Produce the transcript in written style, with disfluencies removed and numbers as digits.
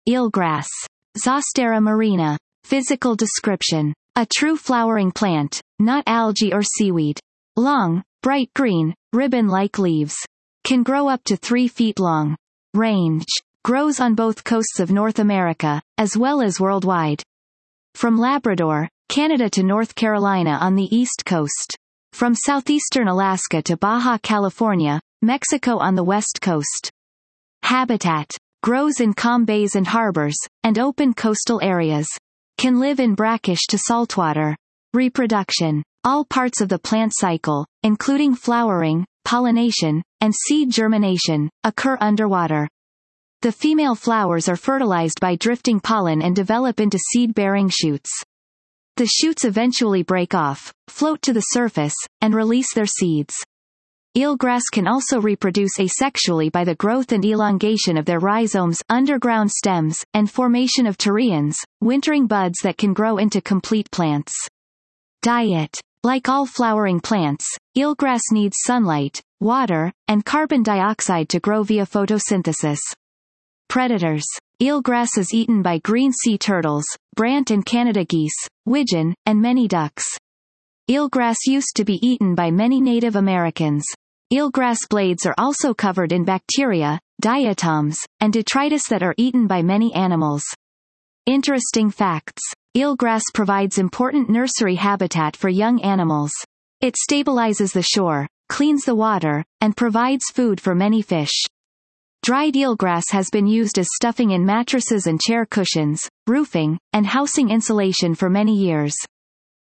Eelgrass. Zostera marina. Physical description. A true flowering plant, not algae or seaweed. Long, bright green, ribbon-like leaves. Can grow up to 3 feet long. Range. Grows on both coasts of North America, as well as worldwide. From Labrador, Canada to North Carolina on the east coast. From southeastern Alaska to Baja California, Mexico on the west coast. Habitat. Grows in calm bays and harbors, and open coastal areas. Can live in brackish to saltwater. Reproduction. All parts of the plant cycle, including flowering, pollination, and seed germination, occur underwater. The female flowers are fertilized by drifting pollen and develop into seed-bearing shoots. The shoots eventually break off, float to the surface, and release their seeds. Eelgrass can also reproduce asexually by the growth and elongation of their rhizomes, underground stems, and formation of pterions, wintering buds that can grow into complete plants. Diet. Like all flowering plants, eelgrass needs sunlight, water, and carbon dioxide to grow via photosynthesis. Predators. Eelgrass is eaten by green sea turtles, brant and Canada geese, widgeon, and many ducks. Eelgrass used to be eaten by many Native Americans. Eelgrass blades are also covered in bacteria, diatoms, and detritus that are eaten by many animals. Interesting facts. Eelgrass provides important nursery habitat for young animals. It stabilizes the shore, cleans the water, and provides food for many fish. Dried eelgrass has been used as stuffing in mattresses and chair cushions, roofing, and housing insulation for many years.